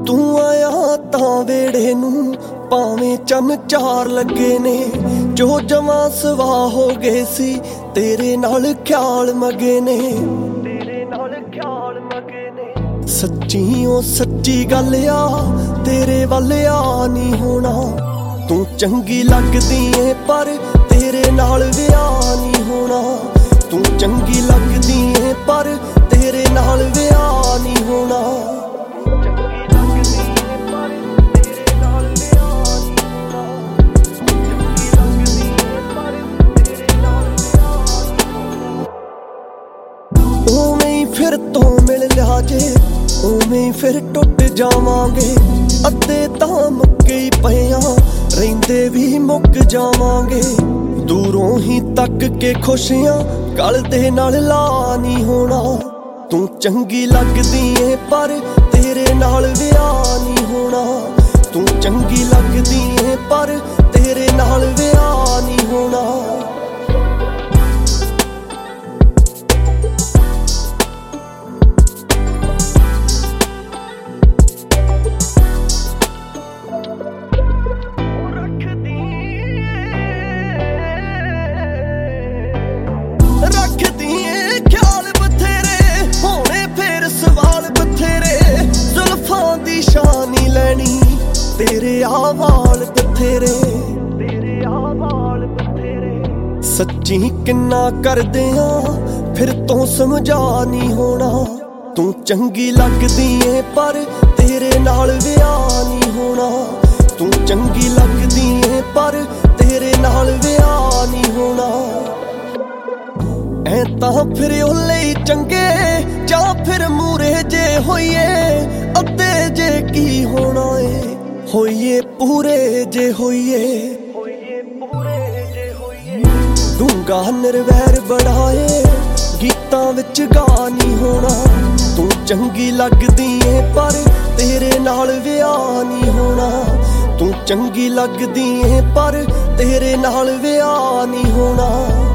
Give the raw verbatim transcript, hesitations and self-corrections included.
तू आया तां वेड़े नूं भावें चन चार लगे ने, जो जमा सवा हो गए सी तेरे नाल ख्याल मगे ने, तेरे नाल ख्याल मगे ने। सच्ची ओ सच्ची गल आ तेरे वल आ नहीं होना, तू चंगी लगदी है पर तेरे नाल विआह नहीं होना, तू चंगी लगदी है पर तेरे नाल विआह नहीं होना। फिर तो मिल लिया जे उवें फिर टुट जावांगे, अद्धे तां मुक्के ही पईआं रहिंदे भी मुक जावांगे। दूरों ही तक के खुशियां गल दे नाल ला नहीं होना, तू चंगी लगदी है पर तेरे नाल विआह नहीं होना, तू चंगी लगदी है पर तेरे नाल विआह नहीं होना। तेरे आवाल बथेरे, तेरे आवाल बथेरे। सच्ची किन्ना कर दिया फिर तो समझा नहीं होना, तू चंगी लगदी है पर तेरे नाल विआह नहीं होना, तू चंगी लगदी है पर तेरे नाल विआह नहीं होना। ऐ तां फिर ओले ही चंगे जां फिर मूरे जे होइए, अद्धे जे की होना है होइए पूरे जे होइए, डूंगा निर्वैर बढ़ाए गीतां विच गा नहीं होना, तू चंगी लगदी है पर तेरे नाल विआह नहीं होना, तू चंगी लगदी है पर तेरे नाल विआह नहीं होना।